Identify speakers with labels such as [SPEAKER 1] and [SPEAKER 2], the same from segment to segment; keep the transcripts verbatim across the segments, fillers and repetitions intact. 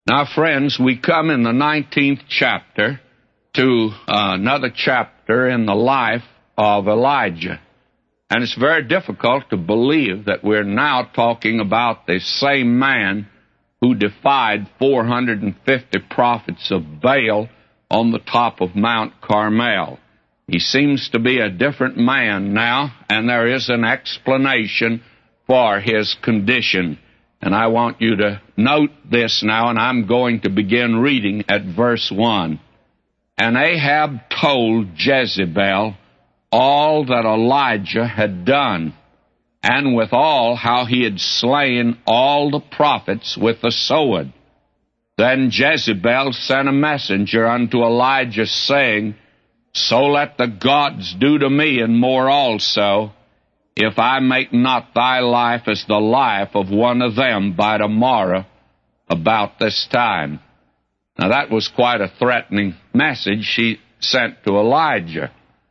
[SPEAKER 1] Now, friends, we come in the nineteenth chapter to uh, another chapter in the life of Elijah. And it's very difficult to believe that we're now talking about the same man who defied four hundred fifty prophets of Baal on the top of Mount Carmel. He seems to be a different man now, and there is an explanation for his condition. And I want you to note this now, and I'm going to begin reading at verse one. And Ahab told Jezebel all that Elijah had done, and withal how he had slain all the prophets with the sword. Then Jezebel sent a messenger unto Elijah, saying, So let the gods do to me, and more also, if I make not thy life as the life of one of them by tomorrow about this time. Now that was quite a threatening message she sent to Elijah.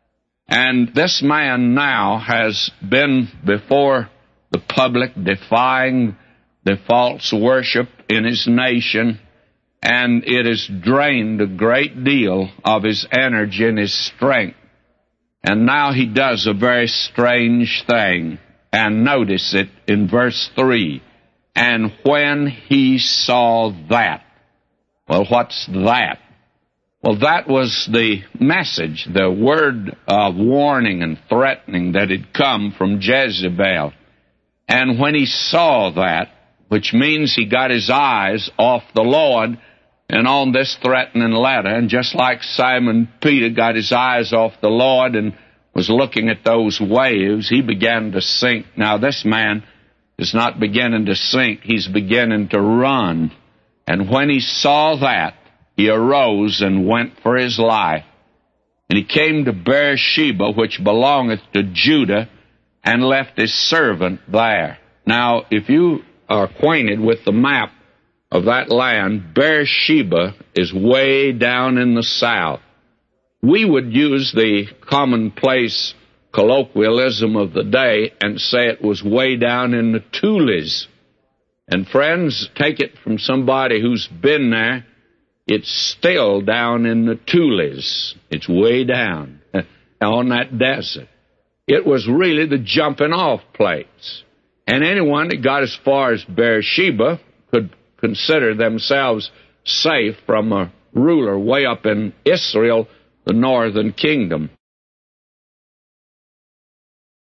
[SPEAKER 1] And this man now has been before the public defying the false worship in his nation, and it has drained a great deal of his energy and his strength. And now he does a very strange thing. And notice it in verse three. And when he saw that. Well, what's that? Well, that was the message, the word of warning and threatening that had come from Jezebel. And when he saw that, which means he got his eyes off the Lord and on this threatening letter, and just like Simon Peter got his eyes off the Lord and was looking at those waves, he began to sink. Now, this man is not beginning to sink, he's beginning to run. And when he saw that, he arose and went for his life. And he came to Beersheba, which belongeth to Judah, and left his servant there. Now, if you are acquainted with the map of that land, Beersheba is way down in the south. We would use the commonplace colloquialism of the day and say it was way down in the Tules. And friends, take it from somebody who's been there, it's still down in the Tules. It's way down on that desert. It was really the jumping off place. And anyone that got as far as Beersheba could consider themselves safe from a ruler way up in Israel, the northern kingdom.